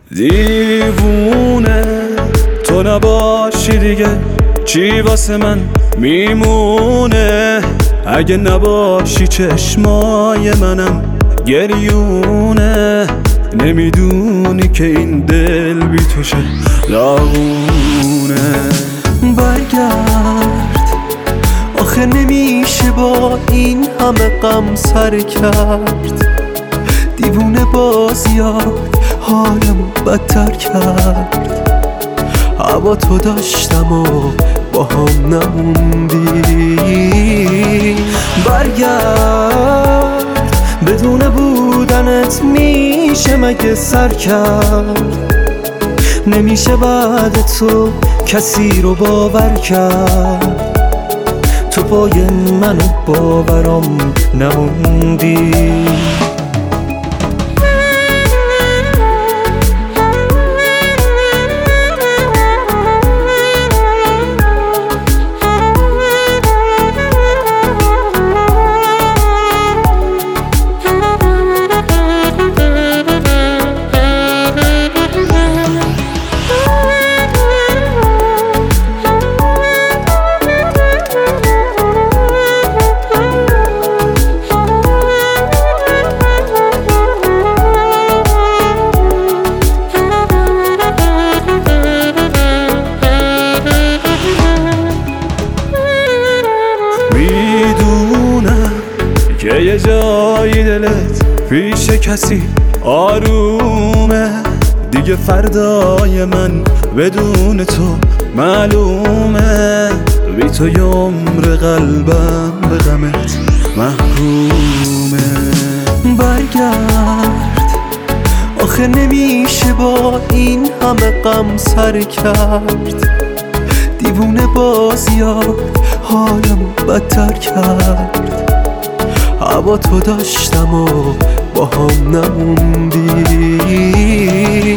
دیوونه تو نباشی دیگه چی واسه من میمونه؟ اگه نباشی چشمای منم گریونه. نمیدونی که این دل بی توشه لاغونه. برگرد آخه نمیشه با این همه غم سر کرد. دیوونه بازیات حالمو بدتر کرد. هوا تو داشتم و با هم نموندی. برگرد بدون بودنت میشه مگه سر کرد؟ نمیشه بعد تو کسی رو باور کرد. تو پای منو باورم نموندی. میدونم که یه جایی دلت پیش کسی آرومه. دیگه فردای من بدون تو معلومه. بی تو یه عمر قلبم به غمت محرومه. برگرد آخه نمیشه با این همه غم سر کرد. دیوونه بازیات حالمو بدتر کرد. هوا تو داشتم و با هم نموندی.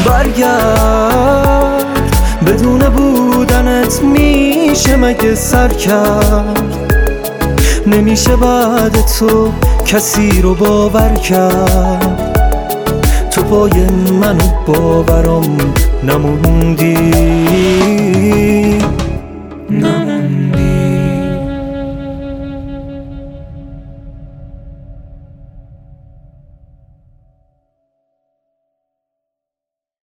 برگرد بدون بودنت میشه مگه سر کرد؟ نمیشه بعد تو کسی رو باور کرد. تو پای منو باورم نموندی.